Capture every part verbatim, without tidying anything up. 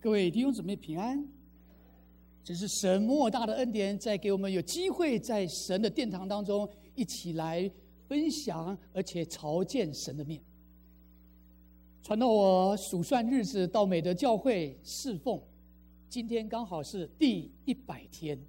各位弟兄姊妹平安。这是神莫大的恩典，在给我们有机会在神的殿堂当中一起来分享，而且朝见神的面。传到我数算日子到美德教会侍奉，今天刚好是第一百天。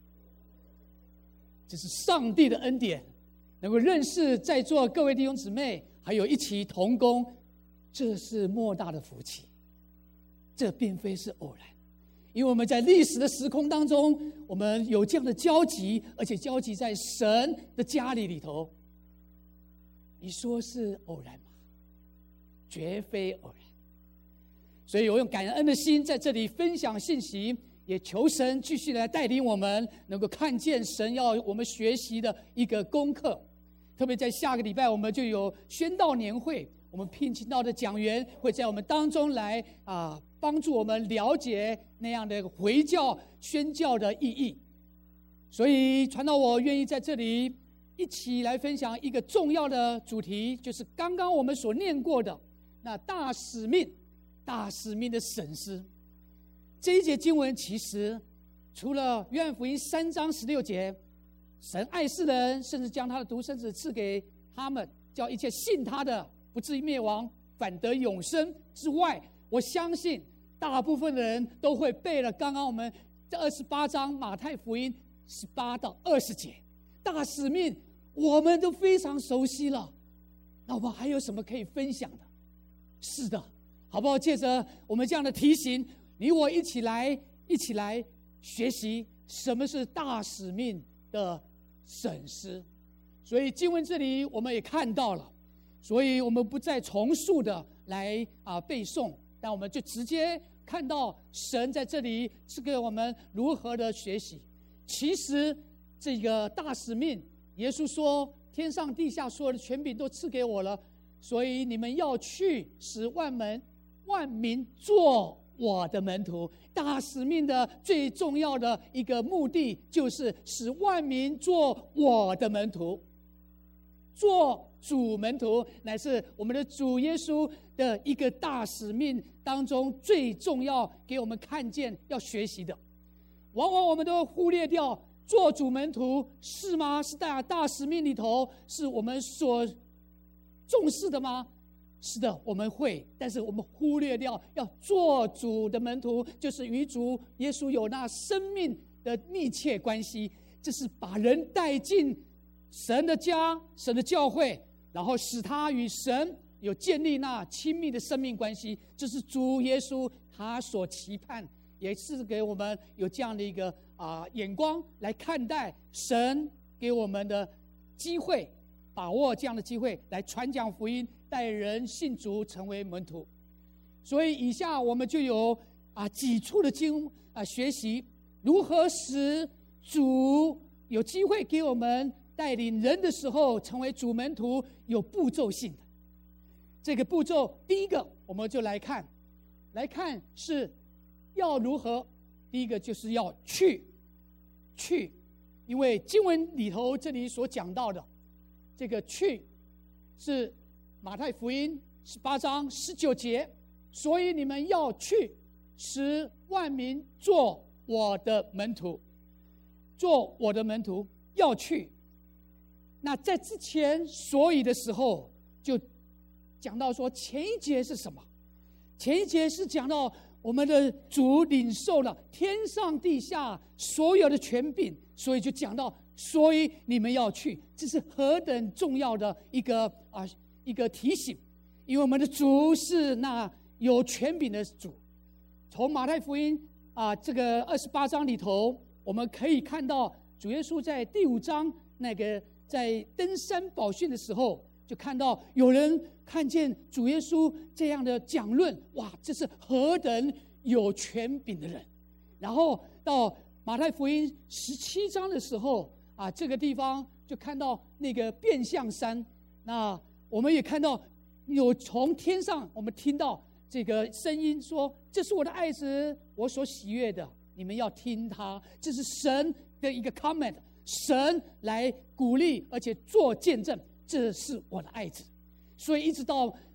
这是上帝的恩典，能够认识在座各位弟兄姊妹，还有一起同工，这是莫大的福气。这并非是偶然，因为我们在历史的时空当中，我们有这样的交集，而且交集在神的家里里头。你说是偶然吗？绝非偶然。所以我用感恩的心在这里分享信息，也求神继续来带领我们，能够看见神要我们学习的一个功课。特别在下个礼拜，我们就有宣道年会，我们聘请到的讲员会在我们当中来啊。帮助我们了解那样的回教宣教的意义。所以传道我愿意在这里一起来分享一个重要的主题，就是刚刚我们所念过的那大使命大使命的审视。这一节经文其实除了约翰福音三章十六节，神爱世人，甚至将他的独生子赐给他们，叫一切信他的不至于灭亡，反得永生之外，我相信大部分的人都会背了刚刚我们这二十八章马太福音十八到二十节，大使命我们都非常熟悉了。那我们还有什么可以分享的？是的，好不好？借着我们这样的提醒，你我一起来一起来学习什么是大使命的审视。所以经文这里我们也看到了，所以我们不再重述的来啊背诵，但我们就直接看到神在这里是给我们如何的学习。其实这个大使命，耶稣说天上地下所有的权柄都赐给我了，所以你们要去使万门万民做我的门徒。大使命的最重要的一个目的，就是使万民做我的门徒。做主门徒乃是我们的主耶稣的一个大使命当中最重要给我们看见要学习的。往往我们都忽略掉做主门徒是吗？是大大使命里头是我们所重视的吗？是的，我们会，但是我们忽略掉要做主的门徒，就是与主耶稣有那生命的密切关系，这是把人带进神的家，神的教会，然后使他与神有建立那亲密的生命关系。这是主耶稣他所期盼，也是给我们有这样的一个啊、呃、眼光来看待神给我们的机会，把握这样的机会来传讲福音，带人信主成为门徒。所以以下我们就有啊几处的经啊学习如何使主有机会给我们带领人的时候成为主门徒，有步骤性的。这个步骤第一个我们就来看来看是要如何。第一个就是要去去因为经文里头这里所讲到的这个去是马太福音十八章十九节，所以你们要去使万民做我的门徒。做我的门徒要去。那在之前所以的时候就讲到说，前一节是什么？前一节是讲到我们的主领受了天上地下所有的权柄，所以就讲到所以你们要去，这是何等重要的一个啊一个提醒。因为我们的主是那有权柄的主。从马太福音啊这个二十八章里头，我们可以看到主耶稣在第五章那个在登山宝训的时候，就看到有人看见主耶稣这样的讲论，哇，这是何等有权柄的人。然后到马太福音十七章的时候啊，这个地方就看到那个变相山，那我们也看到有从天上我们听到这个声音说，这是我的爱子，我所喜悦的，你们要听他。这是神的一个 comment， 神来鼓励而且做见证，这是我的爱子。所以一直到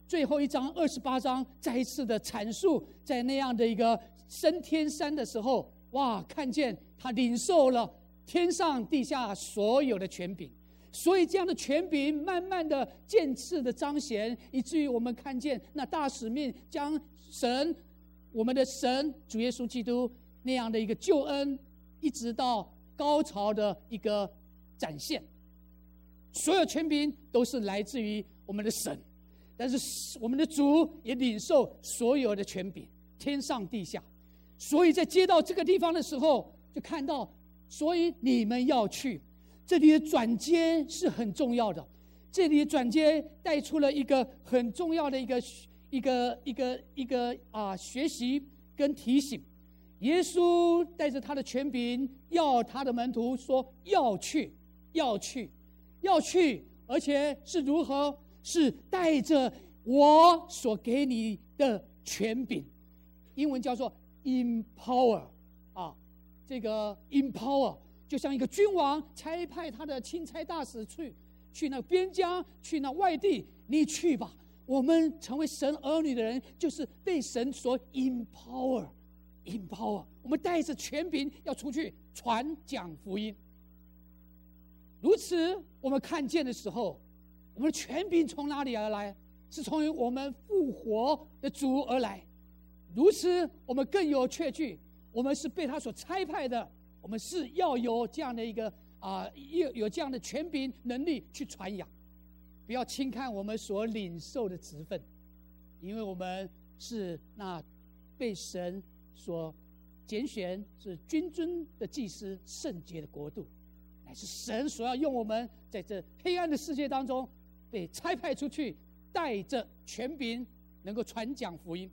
最后一章二十八章再一次的阐述，在那样的一个升天山的时候，哇，看见他领受了天上地下所有的权柄，所以这样的权柄慢慢的渐次的彰显，以至于我们看见那大使命将神，我们的神主耶稣基督那样的一个救恩，一直到高潮的一个展现。所有权柄都是来自于我们的神，但是我们的主也领受所有的权柄，天上地下。所以在接到这个地方的时候，就看到，所以你们要去。这里的转接是很重要的，这里的转接带出了一个很重要的一个一个一个一个啊学习跟提醒。耶稣带着他的权柄，要他的门徒说要去，要去，要去，而且是如何？是带着我所给你的权柄，英文叫做 empower 啊，这个 empower 就像一个君王差派他的钦差大使去去那边疆，去那外地，你去吧。我们成为神儿女的人，就是被神所 empower empower， 我们带着权柄要出去传讲福音。如此，我们看见的时候，我们的权柄从哪里而来？是从我们复活的主而来。如此，我们更有确据，我们是被他所差派的，我们是要有这样的一个啊、呃，有有这样的权柄能力去传扬。不要轻看我们所领受的职分，因为我们是那被神所拣选，是君尊的祭司，圣洁的国度，乃是神所要用我们在这黑暗的世界当中被差派出去，带着权柄能够传讲福音。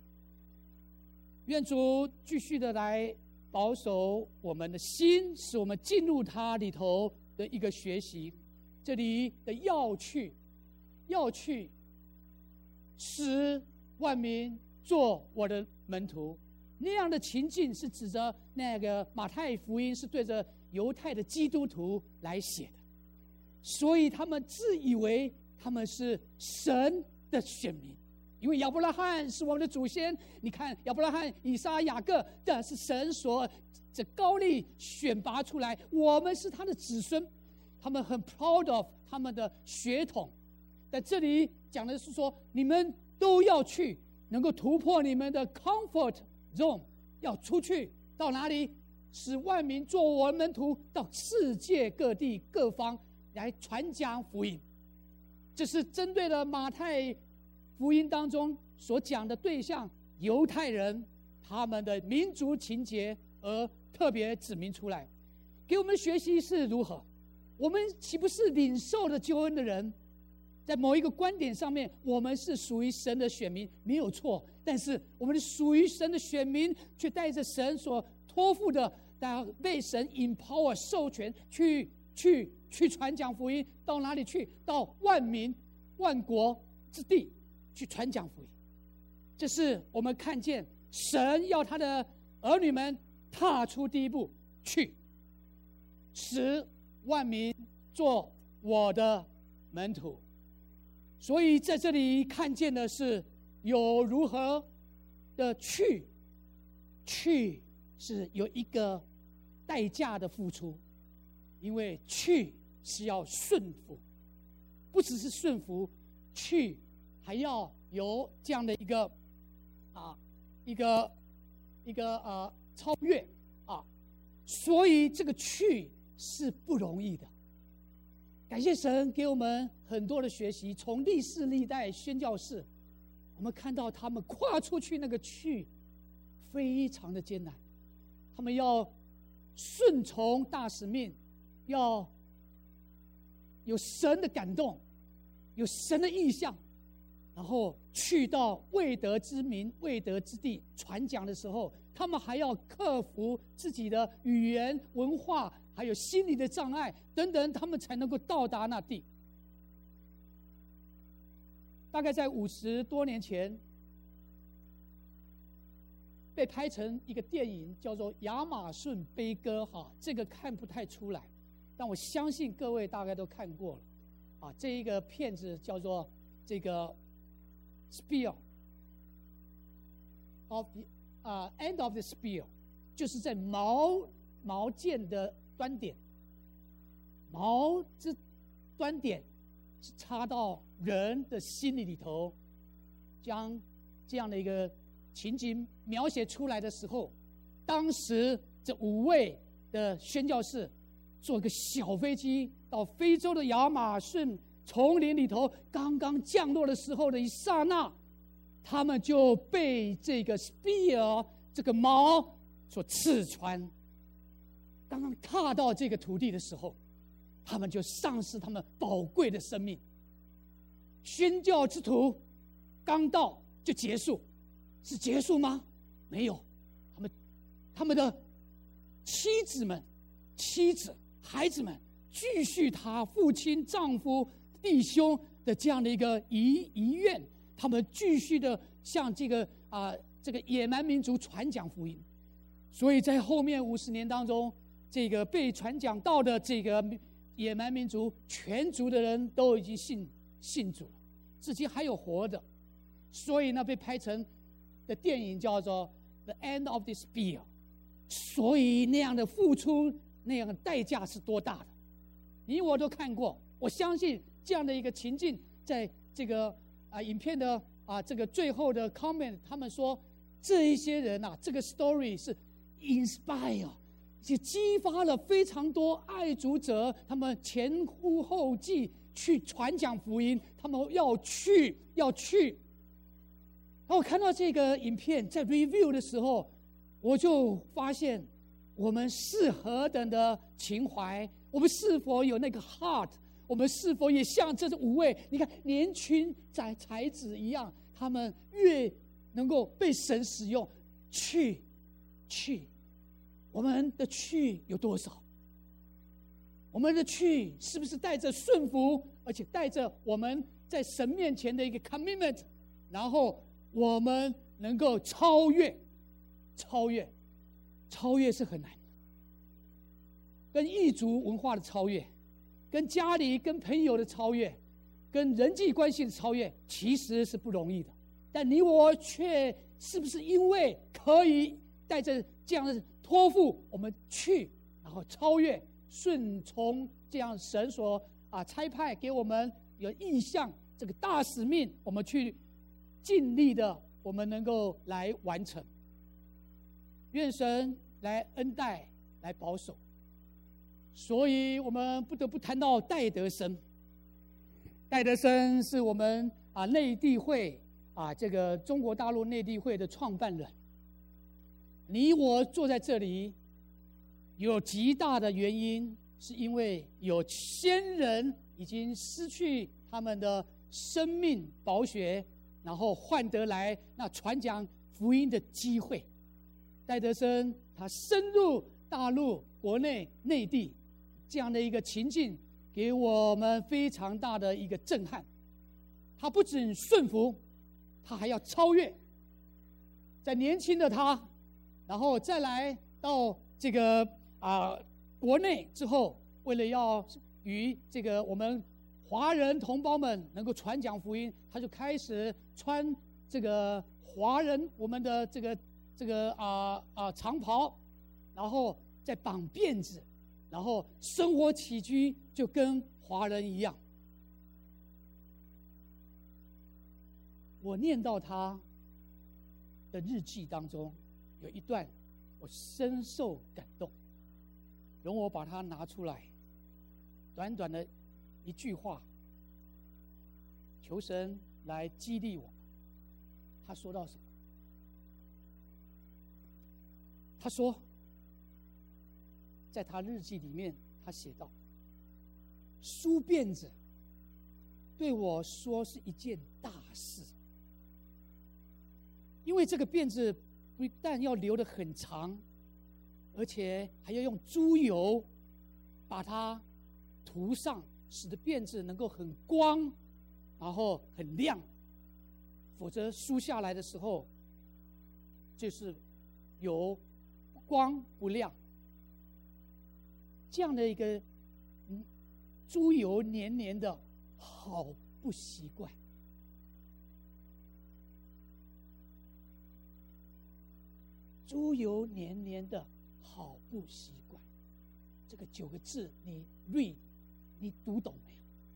愿主继续的来保守我们的心，使我们进入他里头的一个学习。这里的要去，要去，使万民做我的门徒，那样的情境是指着那个马太福音是对着犹太的基督徒来写的，所以他们自以为他们是神的选民，因为亚伯拉罕是我们的祖先。你看亚伯拉罕、以撒、雅各，这是神所这高丽选拔出来，我们是他的子孙。他们很 proud of 他们的血统，但这里讲的是说，你们都要去，能够突破你们的 comfort zone， 要出去到哪里？使万民做我门徒，到世界各地各方来传讲福音。这是针对了马太福音当中所讲的对象犹太人，他们的民族情结而特别指明出来，给我们学习是如何。我们岂不是领受了救恩的人？在某一个观点上面，我们是属于神的选民，没有错。但是我们属于神的选民，却带着神所托付的，被神 empower 授权去去去传讲福音，到哪里去？到万民万国之地去传讲福音。这是我们看见神要他的儿女们踏出第一步，去使万民做我的门徒。所以在这里看见的是有如何的去，去是有一个代价的付出，因为去是要顺服，不只是顺服，去还要有这样的一个啊一个一个呃超越啊，所以这个去是不容易的。感谢神给我们很多的学习，从历世历代宣教士，我们看到他们跨出去那个去非常的艰难，他们要顺从大使命，要有神的感动，有神的意象，然后去到未得之民未得之地传讲的时候，他们还要克服自己的语言文化还有心理的障碍等等，他们才能够到达那地。大概在五十多年前被拍成一个电影，叫做《亚马逊悲歌》哈，这个看不太出来，但我相信各位大概都看过了啊。这一个片子叫做这个 spear of the 啊、uh, end of the spear， 就是在矛矛剑的端点，矛之端点是插到人的心里里头，将这样的一个情景描写出来的时候，当时这五位的宣教士坐个小飞机到非洲的亚马逊丛林里头，刚刚降落的时候的一刹那，他们就被这个 spear 这个矛所刺穿。刚刚踏到这个土地的时候，他们就丧失他们宝贵的生命。宣教之途刚到就结束，是结束吗？没有，他们他们的妻子们、妻子、孩子们继续他父亲、丈夫、弟兄的这样的一个遗遗愿，他们继续的向这个啊、呃、这个野蛮民族传讲福音。所以在后面五十年当中，这个被传讲到的这个野蛮民族全族的人都已经信信主了，至今还有活的。所以呢，被拍成的电影叫做《The End of the Spear》。所以那样的付出，那样的代价是多大的？你我都看过。我相信这样的一个情境，在这个啊影片的啊这个最后的 comment， 他们说这一些人啊，这个 story 是 inspire， 也激发了非常多爱主者，他们前赴后继去传讲福音，他们要去要去。然后我看到这个影片在 review 的时候，我就发现我们是何等的情怀，我们是否有那个 heart， 我们是否也像这五位你看年轻在才子一样，他们越能够被神使用，去去，我们的去有多少？我们的去是不是带着顺服，而且带着我们在神面前的一个 commitment， 然后我们能够超越超越超越是很难的，跟异族文化的超越，跟家里跟朋友的超越，跟人际关系的超越，其实是不容易的。但你我却是不是因为可以带着这样的托付，我们去，然后超越顺从这样神所啊差派给我们有意向这个大使命，我们去尽力的，我们能够来完成。愿神来恩待，来保守。所以我们不得不谈到戴德生。戴德生是我们啊内地会啊这个中国大陆内地会的创办人。你我坐在这里，有极大的原因，是因为有先人已经失去他们的生命宝血，然后换得来那传讲福音的机会。戴德生他深入大陆国内内地这样的一个情境，给我们非常大的一个震撼。他不仅顺服，他还要超越。在年轻的他，然后再来到这个啊、呃、国内之后，为了要与这个我们华人同胞们能够传讲福音，他就开始穿这个华人我们的这个这个啊啊、呃、长袍，然后再绑辫子，然后生活起居就跟华人一样。我念到他的日记当中有一段，我深受感动，容我把它拿出来，短短的一句话，求神来激励我。他说到什么？他说，在他日记里面，他写道：梳辫子对我说是一件大事，因为这个辫子不但要留得很长，而且还要用猪油把它涂上，使得辫子能够很光，然后很亮，否则梳下来的时候就是有光不亮。这样的一个嗯猪油黏黏的，好不习惯。 猪油黏黏的，好不习惯。这个九个字，你 read， 你读懂没有？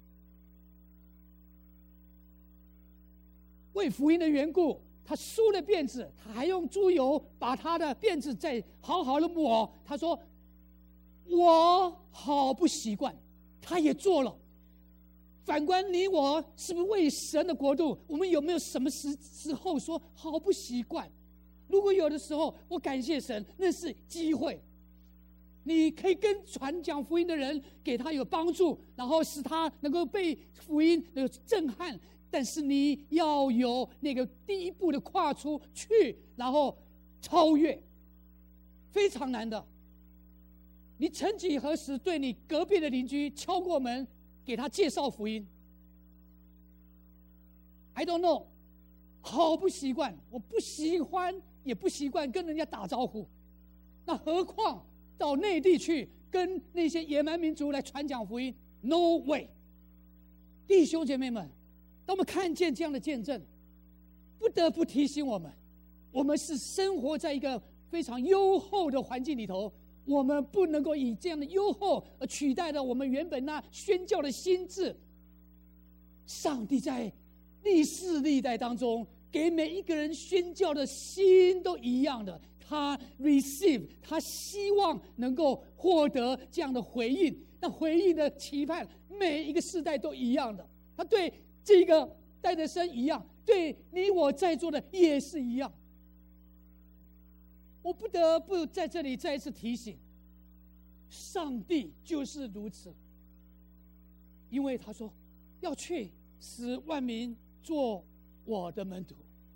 为福音的缘故，他梳了辫子，他还用猪油把他的辫子再好好的抹。他说：“我好不习惯。”他也做了。反观你我，是不是为神的国度？我们有没有什么时时候说好不习惯？如果有的时候，我感谢神，那是机会。你可以跟传讲福音的人给他有帮助，然后使他能够被福音有震撼。但是你要有那个第一步的跨出去，然后超越，非常难的。你曾几何时对你隔壁的邻居敲过门，给他介绍福音 ？I don't know， 好不习惯，我不喜欢，也不习惯跟人家打招呼。那何况到内地去跟那些野蛮民族来传讲福音 ？No way！ 弟兄姐妹们，当我们看见这样的见证，不得不提醒我们，我们是生活在一个非常优厚的环境里头。我们不能够以这样的优厚而取代了我们原本那宣教的心智。上帝在历世历代当中，给每一个人宣教的心都一样的，他 receive， 他希望能够获得这样的回应。那回应的期盼，每一个世代都一样的。他对这个戴德生一样，对你我在座的也是一样。我不得不在这里再一次提醒，上帝就是如此，因为他说要去使万民做我的门徒。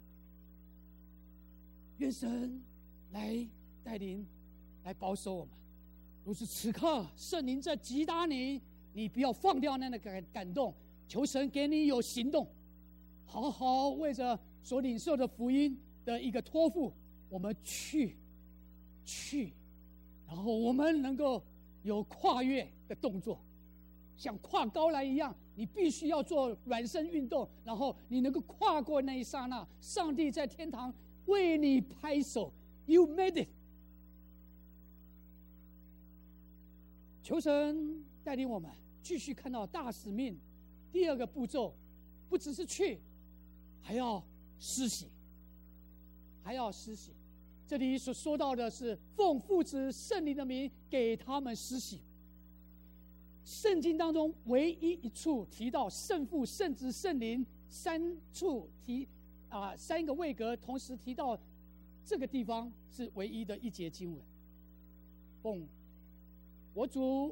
愿神来带领，来保守我们。如此此刻圣灵在击打你，你不要放掉那个感感动，求神给你有行动，好好为着所领受的福音的一个托付，我们去去，然后我们能够有跨越的动作，像跨高栏一样，你必须要做软身运动，然后你能够跨过那一刹那，上帝在天堂为你拍手 ，You made it。求神带领我们继续看到大使命第二个步骤，不只是去，还要施洗，还要施洗。这里所说到的是奉父子圣灵的名给他们施洗。圣经当中唯一一处提到圣父、圣子、圣灵三处提啊、呃、三个位格同时提到这个地方，是唯一的一节经文。奉我主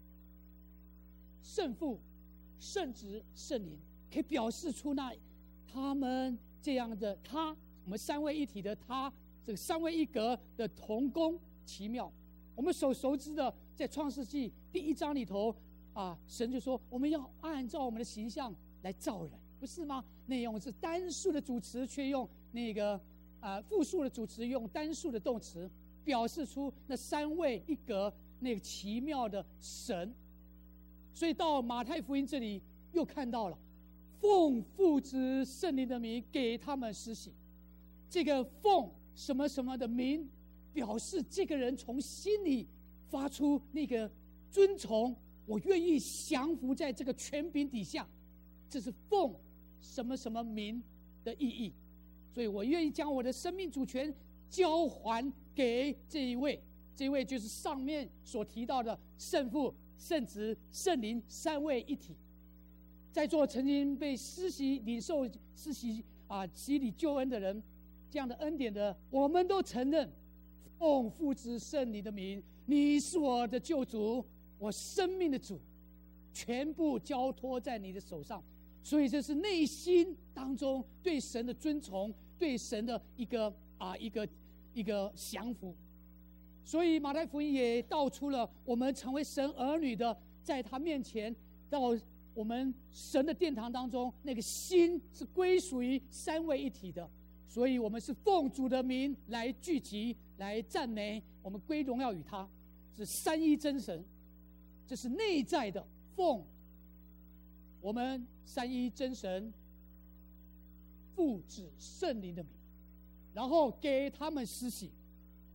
圣父、圣子、圣灵，可以表示出那他们这样的他，我们三位一体的他，这个三位一格的同工奇妙。我们所熟知的，在创世纪第一章里头啊，神就说我们要按照我们的形象来造人，不是吗？内容是单数的主词，却用那个啊复数的主词，用单数的动词，表示出那三位一格那个奇妙的神。所以到马太福音这里又看到了奉父子圣灵的名给他们施洗。这个奉什么什么的名，表示这个人从心里发出那个尊崇，我愿意降服在这个权柄底下，这是奉什么什么名的意义。所以我愿意将我的生命主权交还给这一位，这一位就是上面所提到的圣父、圣子、圣灵三位一体。在座曾经被施洗领受施洗啊洗礼救恩的人，这样的恩典的，我们都承认奉父子圣灵的名，你是我的救主，我生命的主，全部交托在你的手上。所以这是内心当中对神的尊崇，对神的一个啊一个一个降服。所以马太福音也道出了我们成为神儿女的，在他面前，到我们神的殿堂当中，那个心是归属于三位一体的。所以我们是奉主的名来聚集，来赞美，我们归荣耀与他，是三一真神。这是内在的奉我们三一真神父子圣灵的名，然后给他们施洗。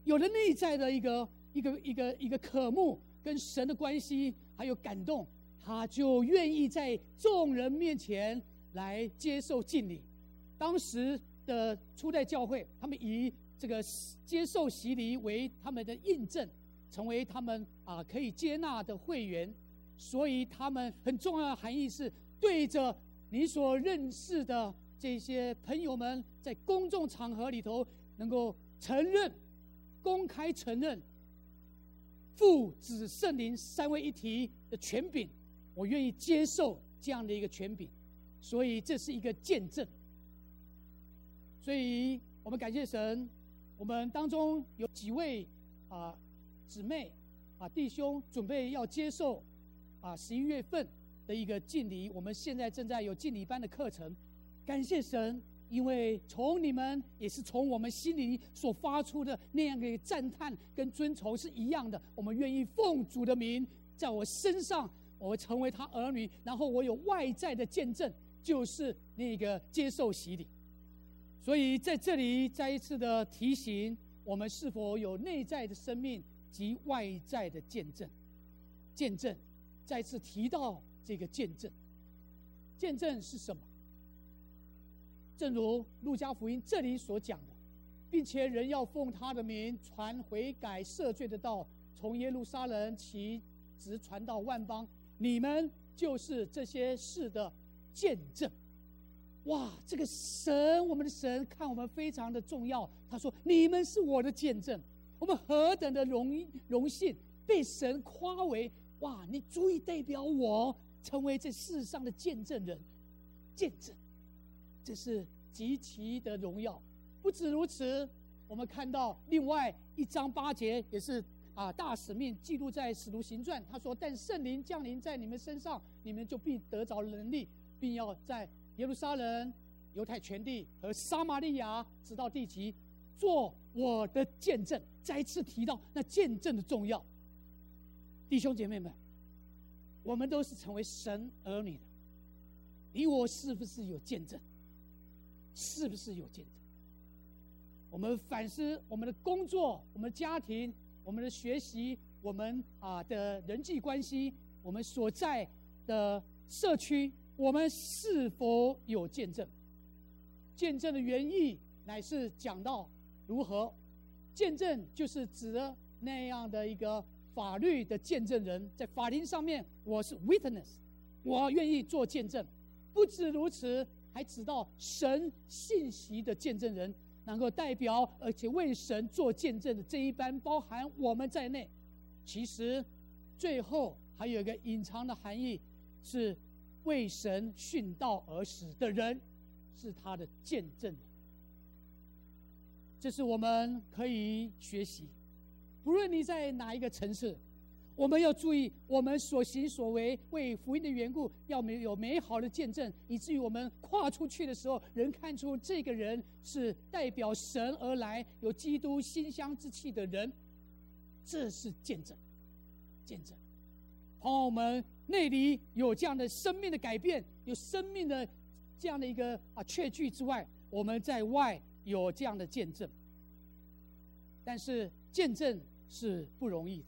有了内在的一个一个一个一个渴慕跟神的关系，还有感动，他就愿意在众人面前来接受敬礼。当时的初代教会，他们以这个接受洗礼为他们的印证，成为他们啊可以接纳的会员。所以他们很重要的含义是，对着你所认识的这些朋友们，在公众场合里头能够承认、公开承认父、子、圣灵三位一体的权柄，我愿意接受这样的一个权柄，所以这是一个见证。所以我们感谢神，我们当中有几位啊姊妹啊弟兄准备要接受啊十一月份的一个敬礼，我们现在正在有敬礼班的课程。感谢神，因为从你们也是从我们心里所发出的那样的赞叹跟尊崇是一样的。我们愿意奉主的名，在我身上，我成为他儿女，然后我有外在的见证，就是那个接受洗礼。所以在这里再一次的提醒我们，是否有内在的生命及外在的见证。见证再次提到这个见证，见证是什么？正如路加福音这里所讲的，并且人要奉他的名传悔改赦罪的道，从耶路撒冷起，直传到万邦，你们就是这些事的见证。哇，这个神，我们的神看我们非常的重要。他说：“你们是我的见证。”我们何等的荣荣幸，被神夸为哇！你足以代表我成为这世上的见证人，见证，这是极其的荣耀。不止如此，我们看到另外一章八节也是啊大使命记录在使徒行传。他说：“但圣灵降临在你们身上，你们就必得着能力，并要在耶路撒冷、犹太全地和撒玛利亚直到地极，做我的见证。”再一次提到那见证的重要。弟兄姐妹们，我们都是成为神儿女的，你我是不是有见证？是不是有见证？我们反思我们的工作、我们的家庭、我们的学习、我们啊的人际关系、我们所在的社区，我们是否有见证？见证的原意乃是讲到如何见证，就是指的那样的一个法律的见证人，在法庭上面我是 witness， 我愿意做见证。不止如此，还指到神信息的见证人，能够代表而且为神做见证的这一班，包含我们在内。其实最后还有一个隐藏的含义，是为神殉道而死的人是他的见证人。这是我们可以学习，不论你在哪一个城市，我们要注意我们所行所为，为福音的缘故，要有美好的见证，以至于我们跨出去的时候，人看出这个人是代表神而来，有基督馨香之气的人，这是见证。见证从我们内里有这样的生命的改变，有生命的这样的一个啊确据之外，我们在外有这样的见证。但是见证是不容易的。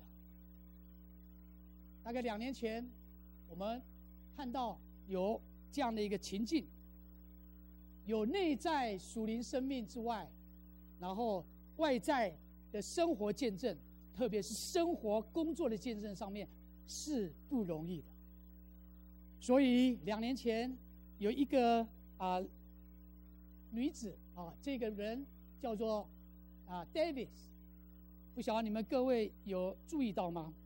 大概两年前，我们看到有这样的一个情境，有内在属灵生命之外，然后外在的生活见证，特别是生活工作的见证上面是不容易的。所以两年前有一个啊、呃、女子啊，这个人叫做啊 Davis， 不晓得你们各位有注意到吗？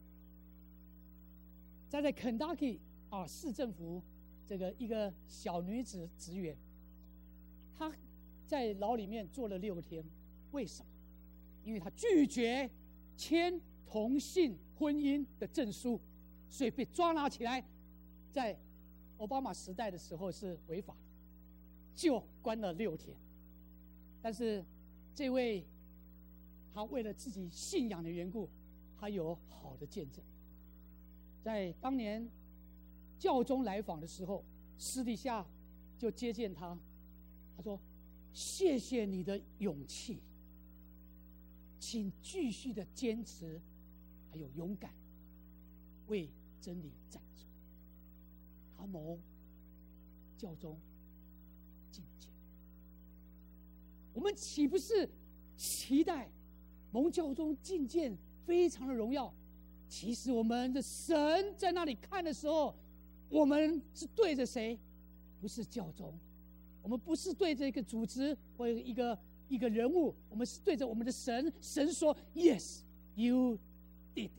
在在 Kentucky 啊市政府这个一个小女子职员，她在牢里面坐了六天，为什么？因为她拒绝签同性婚姻的证书，所以被抓拿起来，在奥巴马时代的时候是违法的，就关了六天。但是这位他为了自己信仰的缘故，他有好的见证。在当年教宗来访的时候，私底下就接见他，他说：“谢谢你的勇气， 请继续的坚持，还有勇敢，为真理站住。他蒙教宗觐见，我们岂不是期待蒙教宗觐见非常的荣耀？其实我们的神在那里看的时候，我们是对着谁？不是教宗，我们不是对着一个组织或一个一个人物，我们是对着我们的神。神说 ：“Yes, you did。”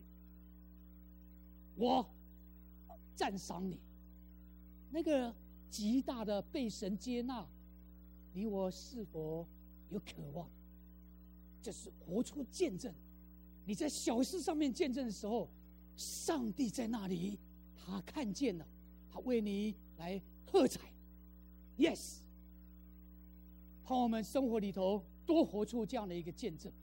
我赞赏你。那个极大的被神接纳，你我是否有渴望？就是活出见证。你在小事上面见证的时候，上帝在那里，他看见了，他为你来喝彩。Yes， 盼望我们生活里头多活出这样的一个见证。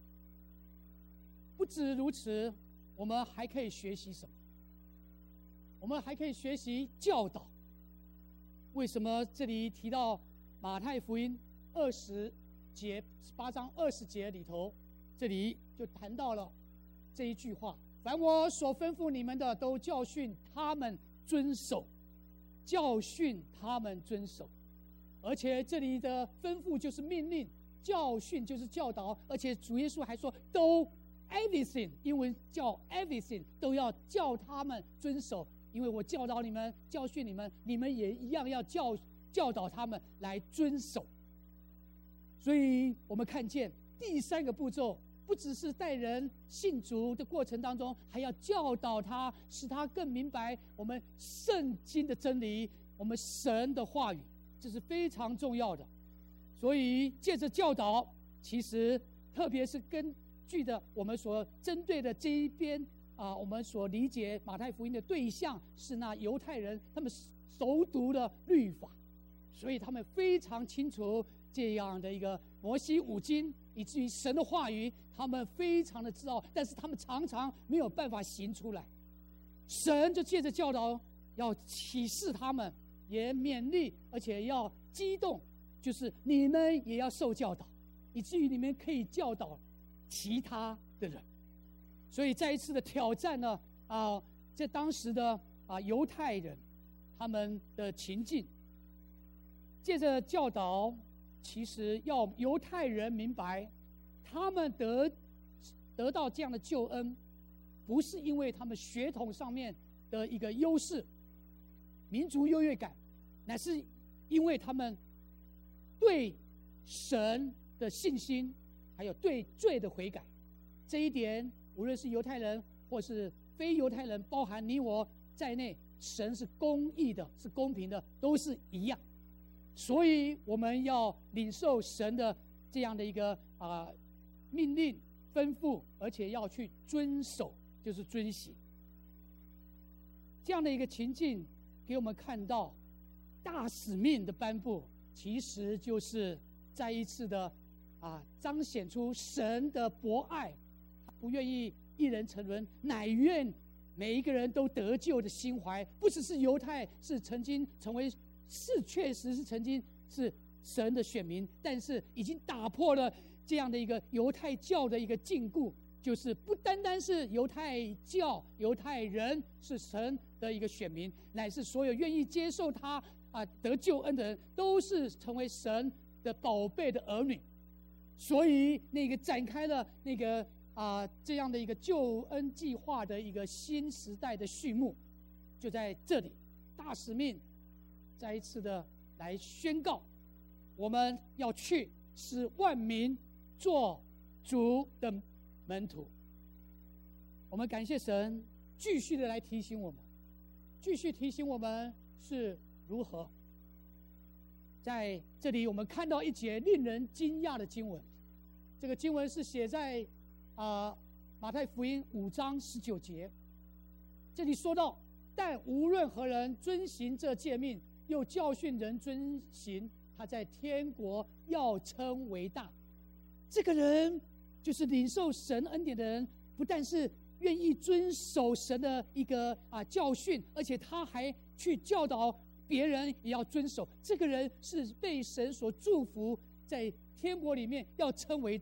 不止如此，我们还可以学习什么？我们还可以学习教导。为什么这里提到马太福音二十节十八章二十节里头，这里就谈到了这一句话：凡我所吩咐你们的，都教训他们遵守，教训他们遵守。而且这里的吩咐就是命令，教训就是教导，而且主耶稣还说都 everything， 英文叫 everything， 都要叫他们遵守。因为我教导你们，教训你们，你们也一样要教教导他们来遵守。所以我们看见第三个步骤，不只是带人信主的过程当中，还要教导他，使他更明白我们圣经的真理，我们神的话语，这是非常重要的。所以借着教导，其实特别是根据的我们所针对的这一边啊，我们所理解马太福音的对象是那犹太人，他们熟读的律法，所以他们非常清楚这样的一个摩西五经，以至于神的话语，他们非常的知道，但是他们常常没有办法行出来。神就借着教导，要启示他们，也勉励，而且要激动，就是你们也要受教导，以至于你们可以教导其他的人。所以再一次的挑战呢，啊，在当时的啊犹太人他们的情境，借着教导，其实要犹太人明白，他们得得到这样的救恩，不是因为他们血统上面的一个优势、民族优越感，乃是因为他们对神的信心，还有对罪的悔改。这一点，无论是犹太人或是非犹太人，包含你我在内，神是公义的，是公平的，都是一样。所以我们要领受神的这样的一个啊、呃、命令吩咐，而且要去遵守，就是遵行。这样的一个情境，给我们看到大使命的颁布，其实就是再一次的啊彰显出神的博爱，不愿意一人沉沦，乃愿每一个人都得救的心怀。不只是犹太是曾经成为，是确实是曾经是神的选民，但是已经打破了这样的一个犹太教的一个禁锢，就是不单单是犹太教犹太人是神的一个选民，乃是所有愿意接受他啊得救恩的人，都是成为神的宝贝的儿女。所以那个展开了那个啊这样的一个救恩计划的一个新时代的序幕，就在这里，大使命再一次的来宣告，我们要去使万民做主的门徒。我们感谢神，继续的来提醒我们，继续提醒我们是如何。在这里，我们看到一节令人惊讶的经文，这个经文是写在啊、呃、马太福音五章十九节。这里说到，但无论何人遵行这诫命，又教训人遵行，他在天国要称为大。这个人就是领受神恩典的人，不但是愿意遵守神的一个啊教训，而且他还去教导别人也要遵守。这个人是被神所祝福，在天国里面要称为大的。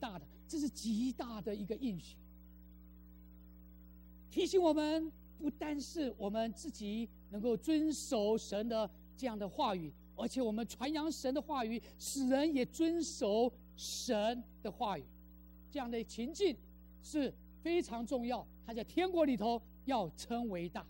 这是极大的一个应许，提醒我们，不单是我们自己能够遵守神的这样的话语，而且我们传扬神的话语，使人也遵守神的话语，这样的情境是非常重要。他在天国里头要称为大。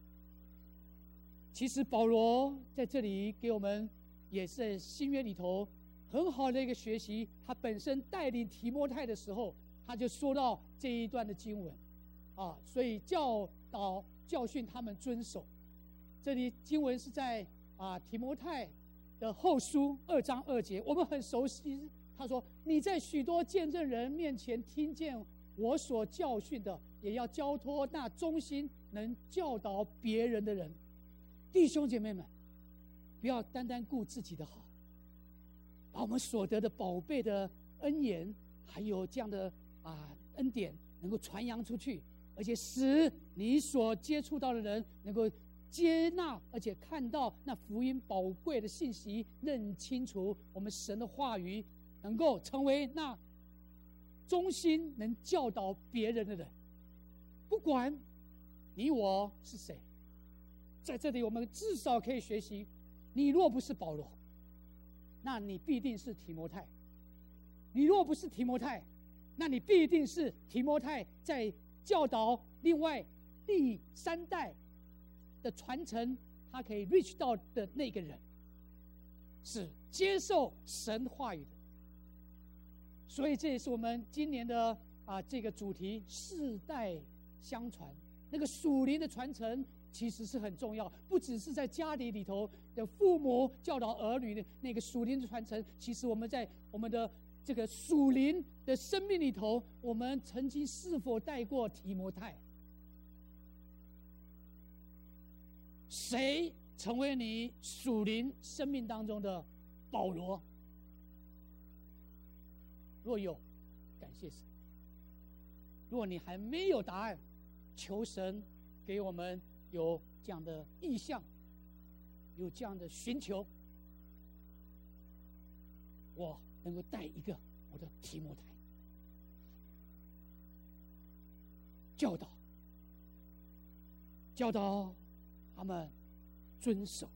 其实保罗在这里给我们也是在新约里头很好的一个学习。他本身带领提摩太的时候，他就说到这一段的经文啊，所以教导教训他们遵守。这里经文是在啊提摩太的后书二章二节，我们很熟悉。他说：“你在许多见证人面前听见我所教训的，也要交托那忠心能教导别人的人。”弟兄姐妹们，不要单单顾自己的好，把我们所得的宝贝的恩言，还有这样的啊恩典，能够传扬出去，而且使你所接触到的人能够接纳，而且看到那福音宝贵的信息，认清楚我们神的话语，能够成为那忠心能教导别人的人。不管你我是谁，在这里我们至少可以学习，你若不是保罗，那你必定是提摩太；你若不是提摩太，那你必定是提摩太在教导另外第三代的传承，他可以 reach 到的那个人，是接受神话语的。所以这也是我们今年的啊这个主题，世代相传。那个属灵的传承其实是很重要，不只是在家里里头的父母教导儿女的那个属灵的传承，其实我们在我们的这个属灵的生命里头，我们曾经是否带过提摩太？谁成为你属灵生命当中的保罗？若有，感谢神；若你还没有答案，求神给我们有这样的意向，有这样的寻求，我能够带一个我的提摩太，教导教导他们遵守。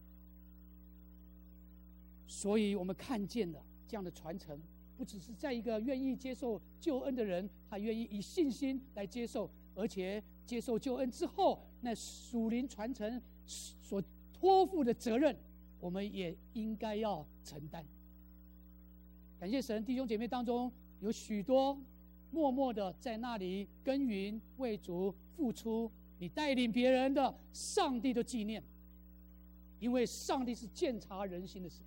所以我们看见了这样的传承，不只是在一个愿意接受救恩的人，他愿意以信心来接受，而且接受救恩之后，那属灵传承所托付的责任，我们也应该要承担。感谢神，弟兄姐妹当中有许多默默的在那里耕耘为主付出，你带领别人的，上帝都纪念，因为上帝是鉴察人心的神。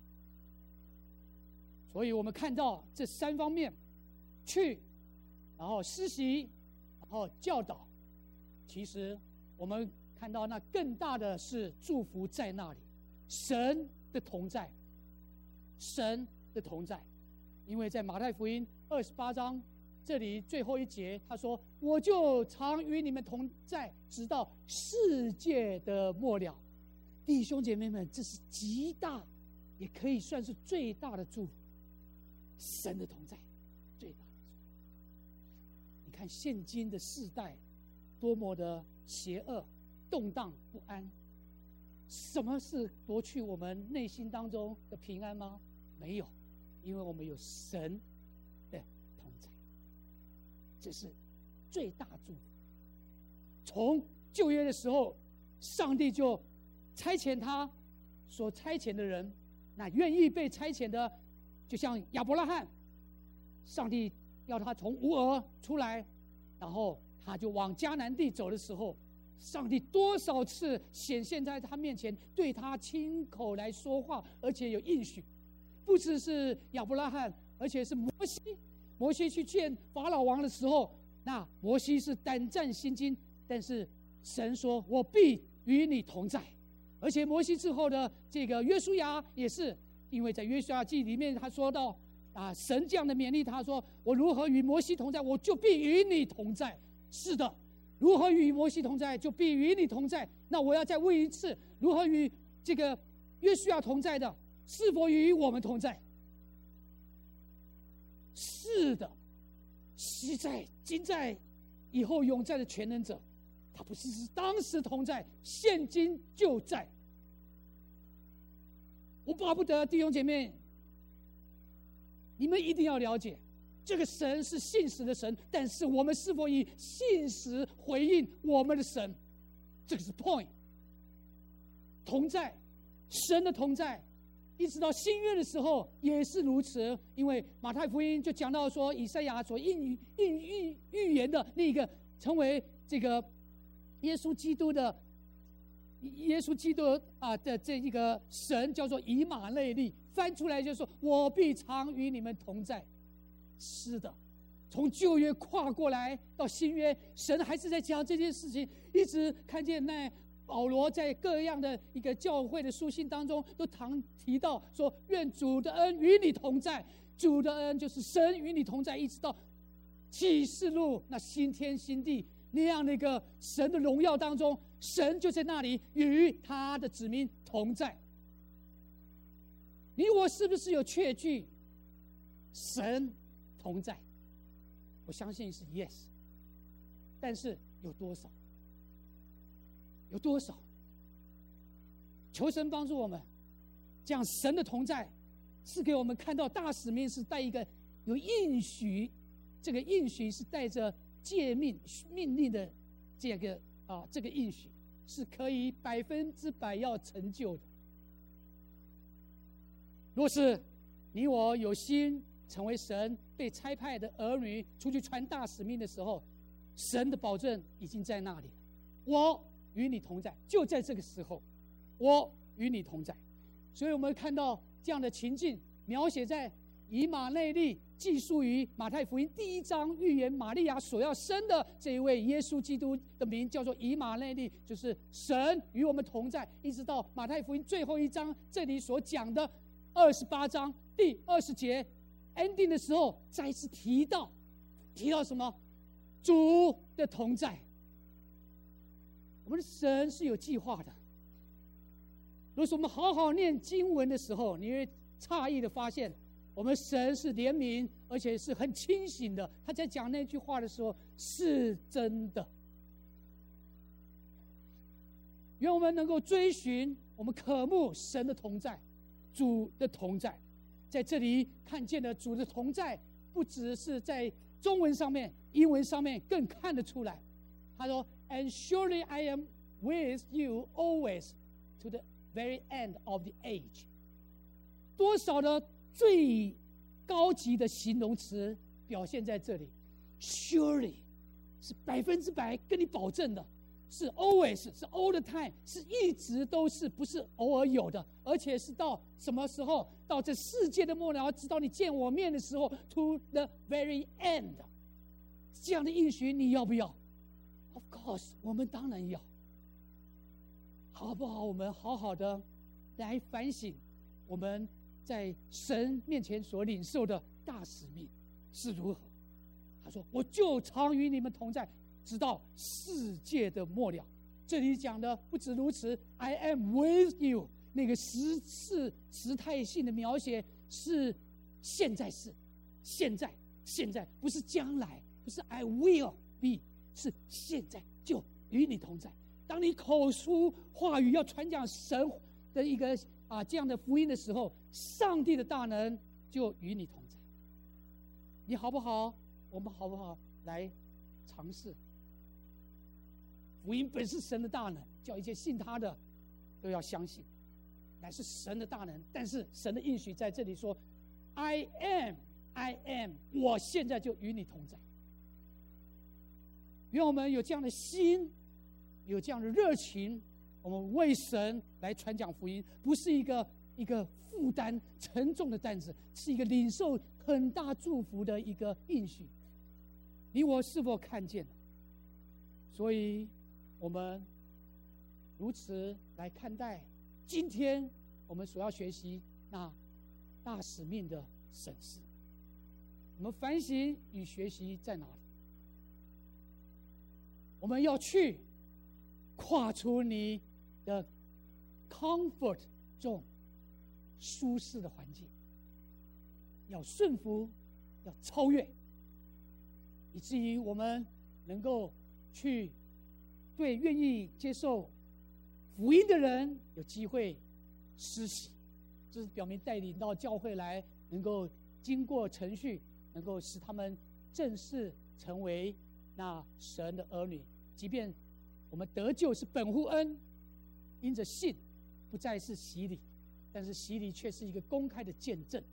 所以我们看到这三方面，去，然后施洗，然后教导，其实我们看到那更大的是祝福在那里，神的同在，神的同在。因为在马太福音二十八章这里最后一节，他说：“我就常与你们同在，直到世界的末了。”弟兄姐妹们，这是极大，也可以算是最大的祝福。神的同在，最大的祝福。你看现今的世代多么的邪恶、动荡不安，什么是夺去我们内心当中的平安吗？没有，因为我们有神的同在，这是最大祝福。从旧约的时候，上帝就差遣他所差遣的人，那愿意被差遣的，就像亚伯拉罕，上帝要他从乌尔出来，然后他就往迦南地走的时候，上帝多少次显现在他面前，对他亲口来说话，而且有应许。不只是亚伯拉罕，而且是摩西。摩西去见法老王的时候，那摩西是胆战心惊，但是神说：“我必与你同在。”而且摩西之后的这个约书亚也是，因为在约书亚记里面他说到啊，神这样的勉励他说：“我如何与摩西同在，我就必与你同在。”是的，如何与摩西同在，就必与你同在。那我要再问一次，如何与这个约书亚同在的，是否与我们同在？是的， 昔在、今在、以后永在的全能者，他不是是当时同在，现今就在。我巴不得弟兄姐妹，你们一定要了解，这个神是信实的神，但是我们是否以信实回应我们的神，这个是 point。同在，神的同在，一直到新约的时候也是如此。因为马太福音就讲到说，以赛亚所应应预预言的那个成为这个耶稣基督的耶稣基督啊的这一个神叫做以马内利，翻出来就说：“我必常与你们同在。”是的，从旧约跨过来到新约，神还是在讲这件事情。一直看见那保罗在各样的一个教会的书信当中，都常提到说：“愿主的恩与你同在。”主的恩就是神与你同在，一直到启示录那新天新地那样的一个神的荣耀当中，神就在那里与他的子民同在。你我是不是有确据神同在？我相信是 yes， 但是有多少？有多少？求神帮助我们，这样神的同在是给我们看到大使命是带一个有应许，这个应许是带着诫命命令的这个啊，这个应许是可以百分之百要成就的。若是你我有心成为神被差派的儿女，出去传大使命的时候，神的保证已经在那里了。我与你同在，就在这个时候，我与你同在。所以我们看到这样的情境描写在以马内利，记述于马太福音第一章，预言玛利亚所要生的这一位耶稣基督的名叫做以马内利，就是神与我们同在。一直到马太福音最后一章，这里所讲的二十八章第二十节 ending 的时候，再一次提到提到什么？主的同在。我们的神是有计划的。如果我们好好念经文的时候，你会诧异的发现，我们神是怜悯，而且是很清醒的。他在讲那句话的时候是真的。愿我们能够追寻，我们渴慕神的同在，主的同在。在这里看见的主的同在，不只是在中文上面，英文上面更看得出来。他说 ：“And surely I am with you always to the very end of the age。”多少的最高级的形容词表现在这里 ，surely 是百分之百跟你保证的，是 always 是 all the time， 是一直都是，不是偶尔有的，而且是到什么时候？到这世界的末了，直到你见我面的时候 ，to the very end。这样的应许你要不要 ？Of course， 我们当然要。好不好？我们好好的来反省我们在神面前所领受的大使命是如何。他说：“我就常与你们同在，直到世界的末了。”这里讲的不止如此 ，I am with you。那个时事时态性的描写是现在式，现在现在不是将来，不是 I will be， 是现在就与你同在。当你口出话语要传讲神的一个啊这样的福音的时候，上帝的大能就与你同在。你好不好？我们好不好来尝试？福音本是神的大能，叫一切信他的都要相信，乃是神的大能。但是神的应许在这里说 ：“I am, I am， 我现在就与你同在。”愿我们有这样的心，有这样的热情，我们为神来传讲福音，不是一个一个负担沉重的担子，是一个领受很大祝福的一个应许。你我是否看见了？所以我们如此来看待今天我们所要学习那大使命的审视。我们反省与学习在哪里？我们要去跨出你的 comfort 中舒适的环境，要顺服，要超越， 以至于我们能够去对愿意接受福音的人有机会施洗，这是表明带领到教会来，能够经过程序，能够使他们正式成为那神的儿女。即便我们得救是本乎恩，因着信，不再是洗礼，但是洗礼却是一个公开的见证，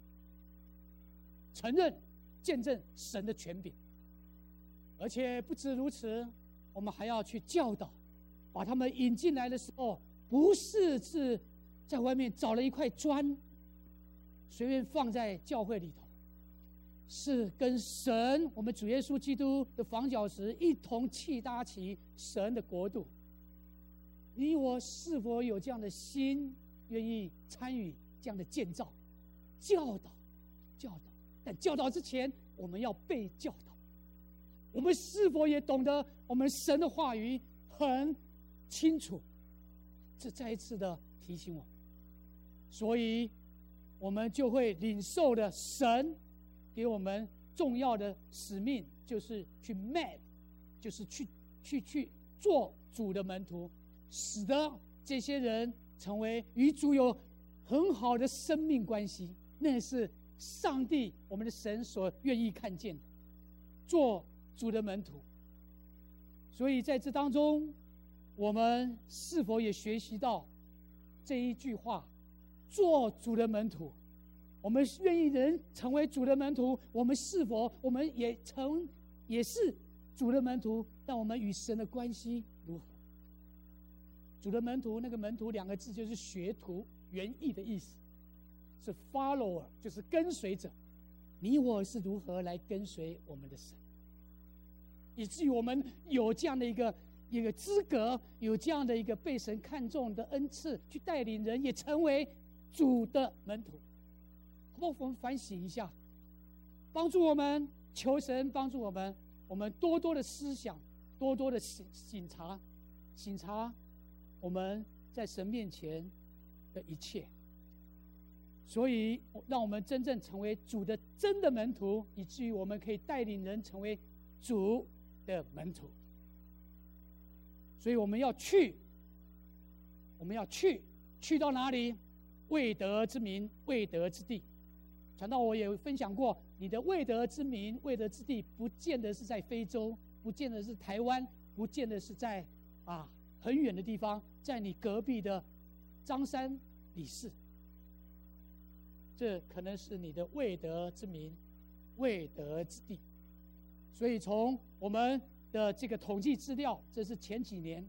承认、见证神的权柄。而且不止如此，我们还要去教导，把他们引进来的时候，不是是在外面找了一块砖，随便放在教会里头，是跟神，我们主耶稣基督的房角石一同砌搭起神的国度。你我是否有这样的心，愿意参与这样的建造、教导、教导？但教导之前，我们要被教导。我们是否也懂得我们神的话语很清楚？这再一次的提醒我们，所以我们就会领受的神给我们重要的使命，就是去 make， 就是去去去做主的门徒，使得这些人成为与主有很好的生命关系。那是上帝我们的神所愿意看见的，做主的门徒。所以在这当中，我们是否也学习到这一句话，做主的门徒？我们愿意人成为主的门徒，我们是否我们也成也是主的门徒？但我们与神的关系如何？主的门徒，那个门徒两个字就是学徒，原意的意思是 follower， 就是跟随者。你我是如何来跟随我们的神，以至于我们有这样的一个一个资格，有这样的一个被神看重的恩赐，去带领人也成为主的门徒。好不好？我们反省一下，帮助我们，求神帮助我们，我们多多的思想，多多的省省察，省察我们在神面前的一切。所以让我们真正成为主的真的门徒，以至于我们可以带领人成为主的门徒。所以我们要去，我们要去，去到哪里？未得之民，未得之地。传道我也分享过，你的未得之民、未得之地，不见得是在非洲，不见得是台湾，不见得是在啊很远的地方，在你隔壁的张三李四，这可能是你的未得之民、未得之地。所以从我们的这个统计资料，这是前几年，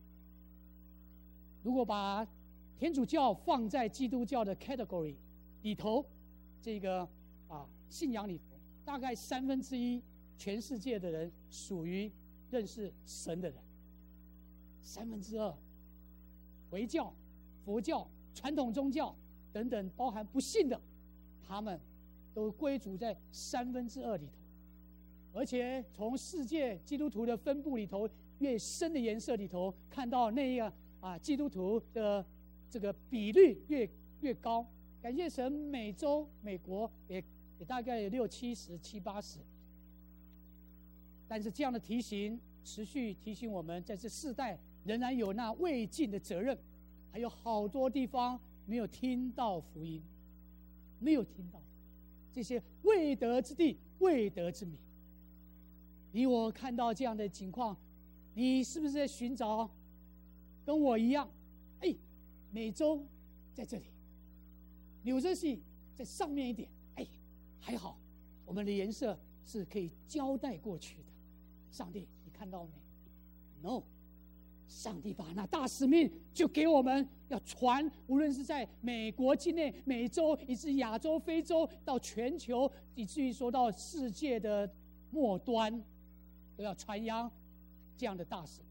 如果把天主教放在基督教的 category 里头，这个啊信仰里头，大概三分之一全世界的人属于认识神的人，三分之二回教、佛教、传统宗教等等，包含不信的，他们都归属在三分之二里头。而且从世界基督徒的分布里头，越深的颜色里头，看到那个啊基督徒的这个比率越越高。感谢神，美洲、美国也也大概有六七十、七八十。但是这样的提醒，持续提醒我们，在这世代仍然有那未尽的责任，还有好多地方没有听到福音，没有听到这些未得之地、未得之民。你我看到这样的情况，你是不是在寻找？跟我一样，哎，美洲在这里，纽泽西在上面一点，哎，还好，我们的颜色是可以交代过去的。上帝，你看到没 ？No， 上帝把那大使命就给我们，要传，无论是在美国境内、美洲，以至亚洲、非洲，到全球，以至于说到世界的末端，都要传扬这样的大使命。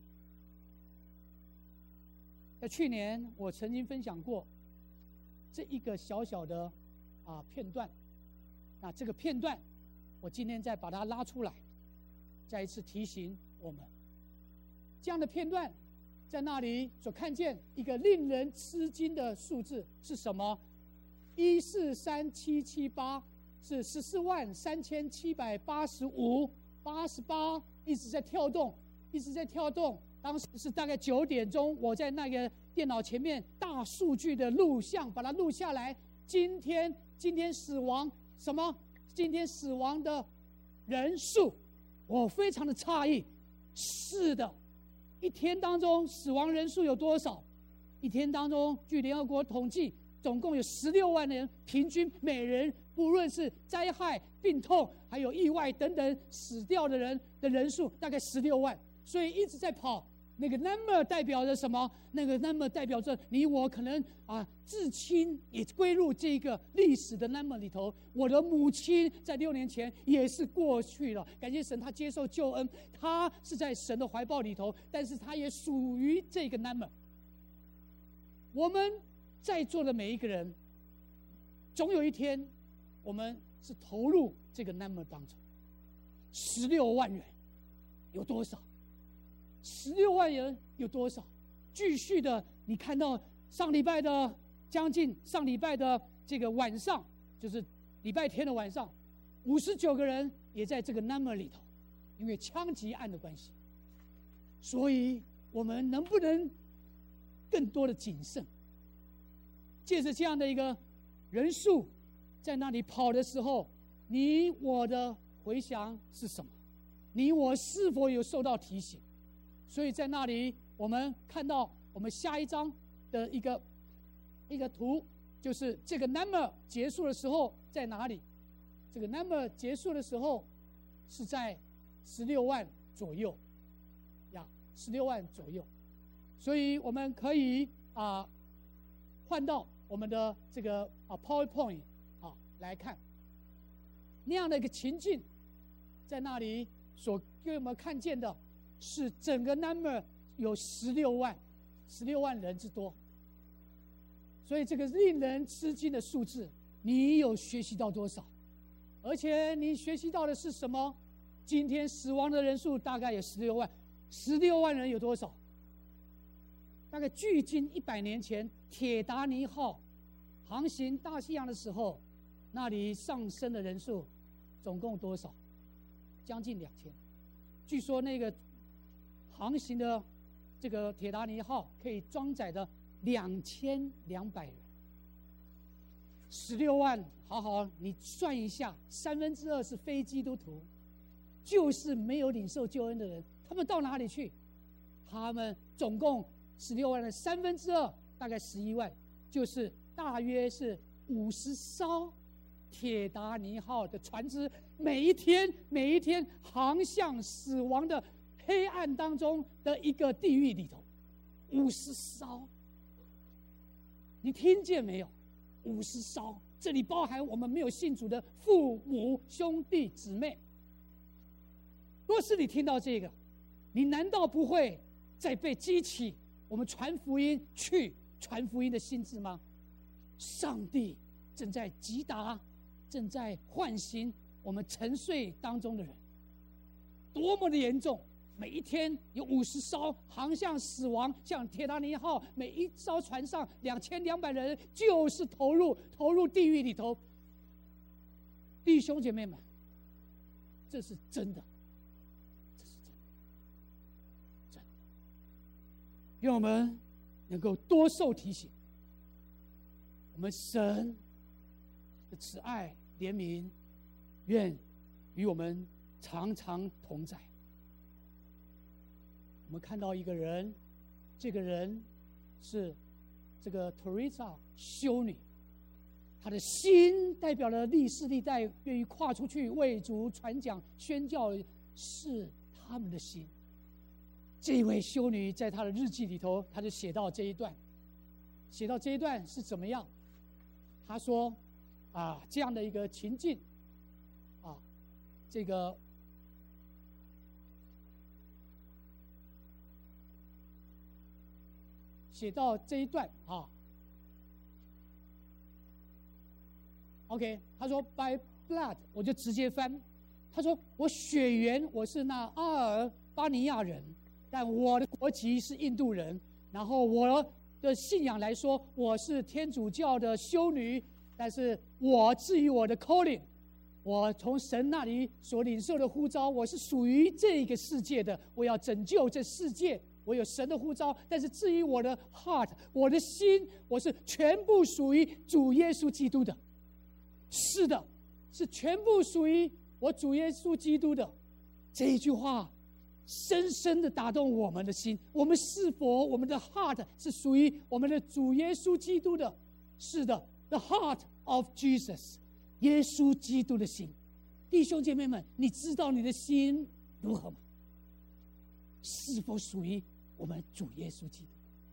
在去年，我曾经分享过这一个小小的啊片段，那这个片段，我今天再把它拉出来，再一次提醒我们，这样的片段在那里所看见一个令人吃惊的数字是什么？一四三七七八是十四万三千七百八十五八十八一直在跳动，一直在跳动。当时是大概九点钟，我在那个电脑前面大数据的录像，把它录下来。今天今天死亡什么？今天死亡的人数，我非常的诧异。是的，一天当中死亡人数有多少？一天当中，据联合国统计，总共有十六万人，平均每人不论是灾害、病痛，还有意外等等死掉的人的人数，大概十六万，所以一直在跑。那个 number 代表着什么？那个 number 代表着你我可能啊至亲也归入这个历史的 number 里头。我的母亲在六年前也是过去了，感谢神，她接受救恩，她是在神的怀抱里头，但是她也属于这个 number。我们在座的每一个人，总有一天我们是投入这个 number 当中。十六万人有多少？十六万人有多少？继续的，你看到上礼拜的将近上礼拜的这个晚上，就是礼拜天的晚上，五十九个人也在这个 number 里头，因为枪击案的关系。所以我们能不能更多的谨慎？借着这样的一个人数在那里跑的时候，你我的回想是什么？你我是否有受到提醒？所以在那里，我们看到我们下一章的一个一个图，就是这个 number 结束的时候在哪里？这个 number 结束的时候是在十六万左右，呀，十六万左右。所以我们可以啊、呃、换到我们的这个啊 PowerPoint 啊来看那样的一个情境，在那里所给我们看见的。是整个 number 有十六万，十六万人之多，所以这个令人吃惊的数字，你有学习到多少？而且你学习到的是什么？今天死亡的人数大概有十六万，十六万人有多少？大概距今一百年前，铁达尼号航行大西洋的时候，那里上升的人数总共多少？将近两千。据说那个航行的这个铁达尼号可以装载的两千两百人，十六万，好好，你算一下，三分之二是非基督徒，就是没有领受救恩的人，他们到哪里去？他们总共十六万的三分之二，大概十一万，就是大约是五十艘铁达尼号的船只，每一天每一天航向死亡的黑暗当中的一个地狱里头，五十艘，你听见没有？五十艘，这里包含我们没有信主的父母、兄弟、姊妹。若是你听到这个，你难道不会再被激起我们传福音、去传福音的心智吗？上帝正在击打，正在唤醒我们沉睡当中的人，多么的严重！每一天有五十艘航向死亡，像铁达尼号，每一艘船上两千两百人，就是投入投入地狱里头。弟兄姐妹们，这是真的，这是真的，真的。愿我们能够多受提醒，我们神的慈爱怜悯，愿与我们常常同在。我们看到一个人，这个人是这个 Teresa 修女，她的心代表了历世历代愿意跨出去为主传讲宣教，是他们的心。这位修女在她的日记里头，她就写到这一段，写到这一段是怎么样？她说啊，这样的一个情境啊，这个写到这一段啊 ，OK， 他说 by blood， 我就直接翻。他说我血缘我是那阿尔巴尼亚人，但我的国籍是印度人。然后我的信仰来说，我是天主教的修女，但是我至于我的 calling， 我从神那里所领受的呼召，我是属于这个世界的，我要拯救这世界，我有神的呼召。但是至于我的 heart， 我的心，我是全部属于主耶稣基督的。是的，是全部属于我主耶稣基督的。这一句话深深的打动我们的心。我们是否我们的 heart 是属于我们的主耶稣基督的？是的 ，the heart of Jesus， 耶稣基督的心。弟兄姐妹们，你知道你的心如何吗？是否属于我们主耶稣基督？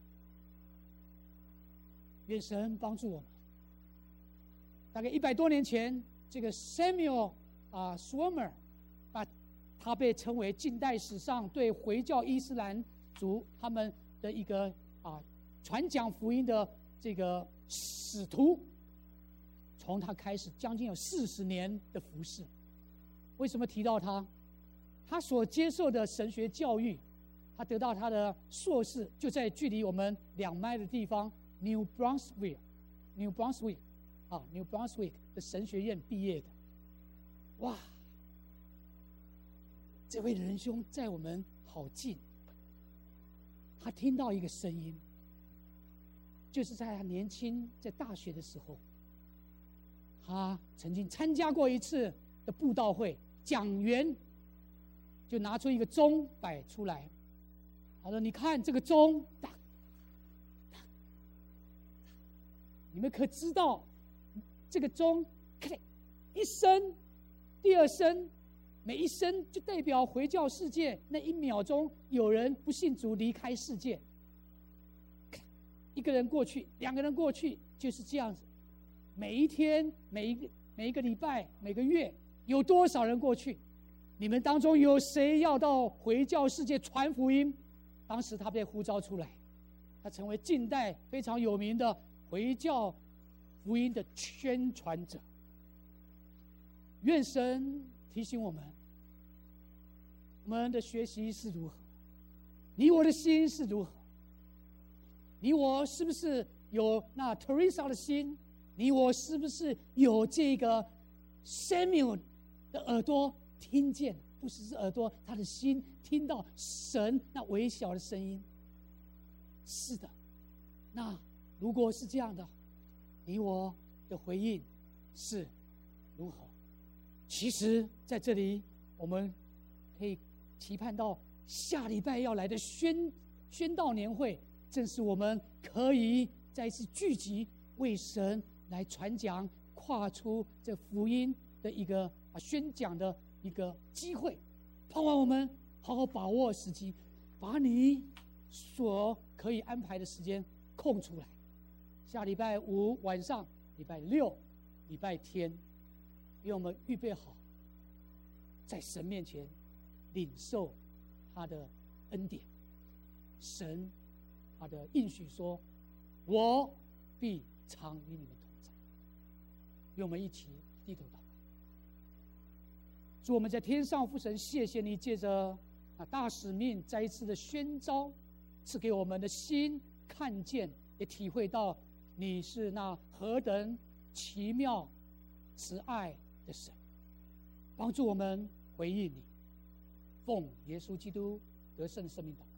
愿神帮助我们。大概一百多年前，这个 Samuel 啊 Swimmer 把他被称为近代史上对回教伊斯兰族他们的一个啊传讲福音的这个使徒。从他开始，将近有四十年的服事。为什么提到他？他所接受的神学教育，他得到他的硕士，就在距离我们两迈的地方 ，New Brunswick，New Brunswick， 啊 ，New Brunswick 的神学院毕业的。哇！这位仁兄在我们好近，他听到一个声音，就是在他年轻在大学的时候，他曾经参加过一次的布道会，讲员就拿出一个钟摆出来，他说：“你看这个钟，哒哒，你们可知道这个钟，咔一声，第二声。”每一声就代表回教世界那一秒钟有人不信主离开世界。一个人过去，两个人过去，就是这样子。每一天，每一个每一个礼拜，每个月，有多少人过去？你们当中有谁要到回教世界传福音？当时他被呼召出来，他成为近代非常有名的回教福音的宣传者。愿神提醒我们，我们的学习是如何？你我的心是如何？你我是不是有那 Teresa 的心？你我是不是有这个 Samuel 的耳朵听见？不只是耳朵，他的心听到神那微小的声音。是的，那如果是这样的，你我的回应是如何？其实在这里我们可以期盼到下礼拜要来的宣宣道年会，正是我们可以再一次聚集为神来传讲、跨出这福音的一个啊宣讲的一个机会。盼望我们好好把握时机，把你所可以安排的时间空出来。下礼拜五晚上、礼拜六、礼拜天，愿我们预备好，在神面前领受他的恩典。神他的应许说：“我必常与你们同在。”愿我们一起低头祷告。主，我们在天上父神，谢谢你借着那大使命再一次的宣召，赐给我们的心看见，也体会到你是那何等奇妙慈爱的神，帮助我们回应你。奉耶稣基督得胜的圣名祷告。